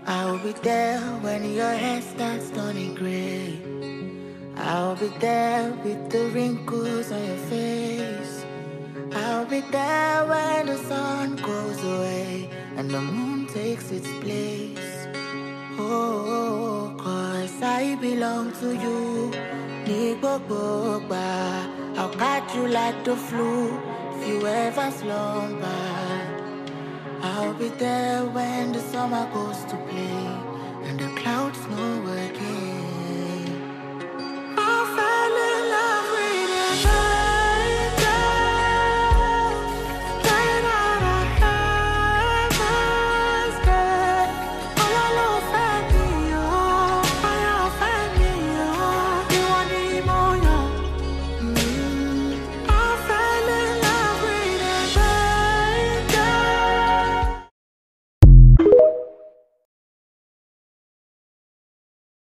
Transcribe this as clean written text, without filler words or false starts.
I'll be there when your hair starts turning gray. I'll be there with the wrinkles on your face. I'll be there when the sun goes away and the moon takes its place. Oh, 'cause I belong to you. I'll catch you like the flu if you ever slumber. I'll be there when the summer goes to play.